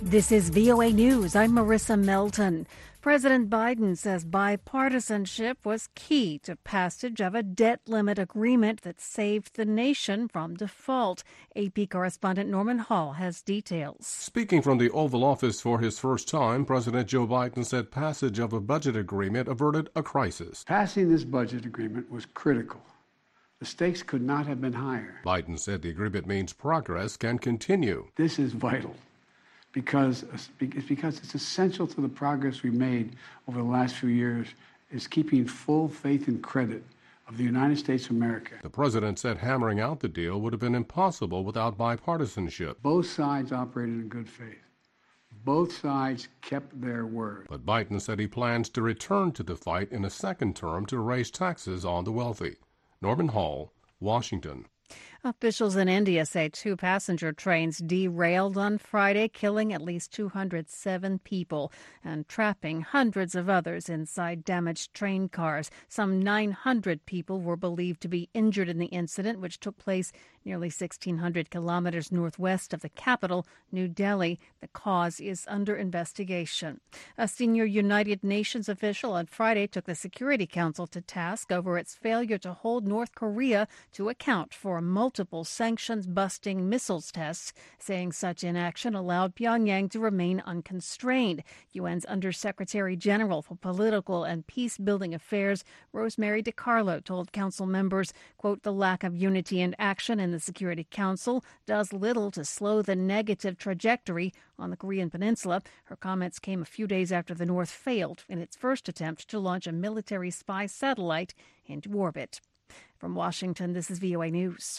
This is VOA News. I'm Marissa Melton. President Biden says bipartisanship was key to passage of a debt limit agreement that saved the nation from default. AP correspondent Norman Hall has details. Speaking from the Oval Office for his first time, President Joe Biden said passage of a budget agreement averted a crisis. Passing this budget agreement was critical. The stakes could not have been higher. Biden said the agreement means progress can continue. This is vital. Because it's essential to the progress we made over the last few years is keeping full faith and credit of the United States of America. The president said hammering out the deal would have been impossible without bipartisanship. Both sides operated in good faith. Both sides kept their word. But Biden said he plans to return to the fight in a second term to raise taxes on the wealthy. Norman Hall, Washington. Officials in India say 2 passenger trains derailed on Friday, killing at least 207 people and trapping hundreds of others inside damaged train cars. Some 900 people were believed to be injured in the incident, which took place nearly 1,600 kilometers northwest of the capital, New Delhi. The cause is under investigation. A senior United Nations official on Friday took the Security Council to task over its failure to hold North Korea to account for multiple sanctions-busting missiles tests, saying such inaction allowed Pyongyang to remain unconstrained. UN's Undersecretary General for Political and Peace-Building Affairs, Rosemary DiCarlo, told council members, quote, the lack of unity and action in the Security Council does little to slow the negative trajectory on the Korean Peninsula. Her comments came a few days after the North failed in its first attempt to launch a military spy satellite into orbit. From Washington, this is VOA News.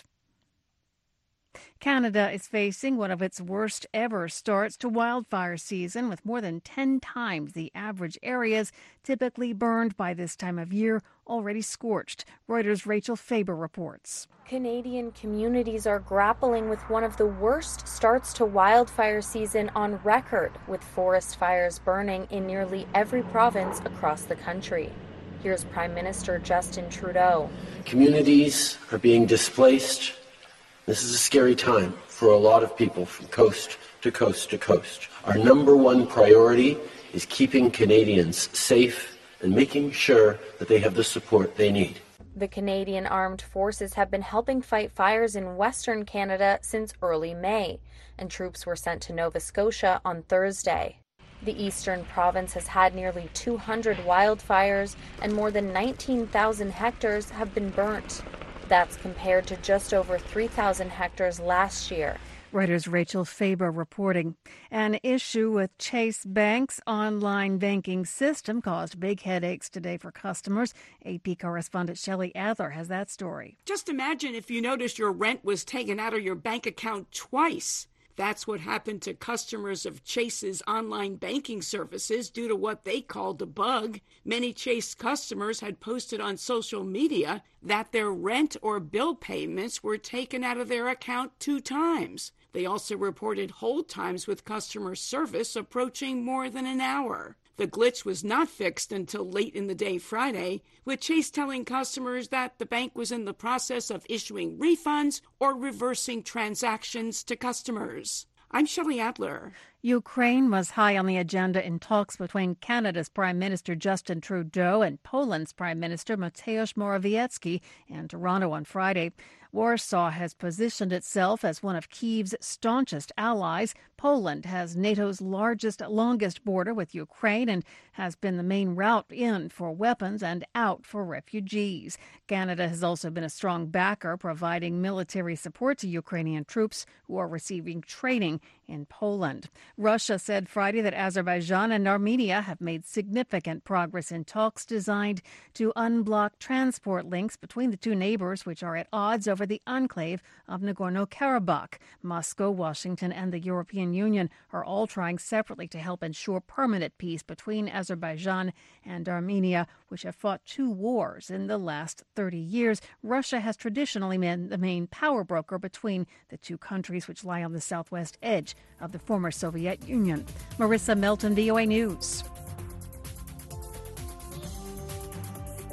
Canada is facing one of its worst ever starts to wildfire season, with more than 10 times the average areas typically burned by this time of year already scorched. Reuters' Rachel Faber reports. Canadian communities are grappling with one of the worst starts to wildfire season on record, with forest fires burning in nearly every province across the country. Here's Prime Minister Justin Trudeau. Communities are being displaced. This is a scary time for a lot of people from coast to coast to coast. Our number one priority is keeping Canadians safe and making sure that they have the support they need. The Canadian Armed Forces have been helping fight fires in Western Canada since early May, and troops were sent to Nova Scotia on Thursday. The eastern province has had nearly 200 wildfires, and more than 19,000 hectares have been burnt. That's compared to just over 3,000 hectares last year. Reuters' Rachel Faber reporting. An issue with Chase Bank's online banking system caused big headaches today for customers. AP correspondent Shelley Adler has that story. Just imagine if you noticed your rent was taken out of your bank account twice. That's what happened to customers of Chase's online banking services due to what they called a bug. Many Chase customers had posted on social media that their rent or bill payments were taken out of their account 2 times. They also reported hold times with customer service approaching more than an hour. The glitch was not fixed until late in the day Friday, with Chase telling customers that the bank was in the process of issuing refunds or reversing transactions to customers. I'm Shelley Adler. Ukraine was high on the agenda in talks between Canada's Prime Minister Justin Trudeau and Poland's Prime Minister Mateusz Morawiecki in Toronto on Friday. Warsaw has positioned itself as one of Kyiv's staunchest allies. Poland has NATO's longest border with Ukraine and has been the main route in for weapons and out for refugees. Canada has also been a strong backer, providing military support to Ukrainian troops who are receiving training in Poland. Russia said Friday that Azerbaijan and Armenia have made significant progress in talks designed to unblock transport links between the two neighbors, which are at odds over the enclave of Nagorno-Karabakh. Moscow, Washington, and the European Union are all trying separately to help ensure permanent peace between Azerbaijan and Armenia, which have fought 2 wars in the last 30 years. Russia has traditionally been the main power broker between the two countries, which lie on the southwest edge of the former Soviet Union. Marissa Melton, VOA News.